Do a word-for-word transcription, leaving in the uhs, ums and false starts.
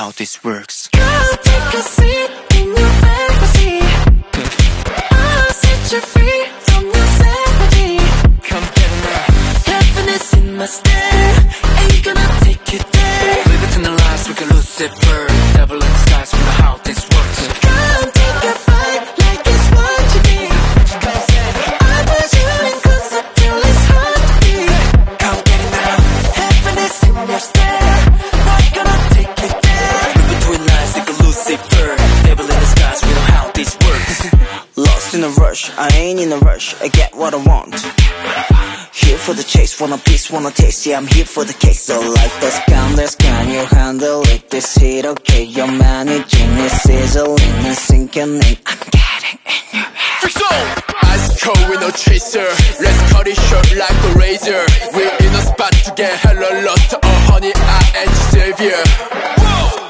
how this works. Girl, take a seat in your fantasy. I'll set you free from your sanity. Come get now. Happiness in my stare, ain't gonna take you there. Live it in the lies, we can Lucifer. Devil in disguise, we know how this works. Come take a bite like it's what you need. I push you in closer till it's hard to beat. Come get it now. Happiness in your stare, not gonna take you there. Live between lies, like a Lucifer. Devil in disguise, we know how this works. Lost in a rush, I ain't in a rush, I get what I want. Here for the chase, want a piece, want a taste, yeah I'm here for the case. So like this gun, this can you handle it, this heat, okay, you're managing it, sizzling and sinking in, I'm getting in your head. Freak zone! Ice cold with no chaser, let's cut it short like a razor. We're in a spot to get hella lost, oh honey, I ain't your savior.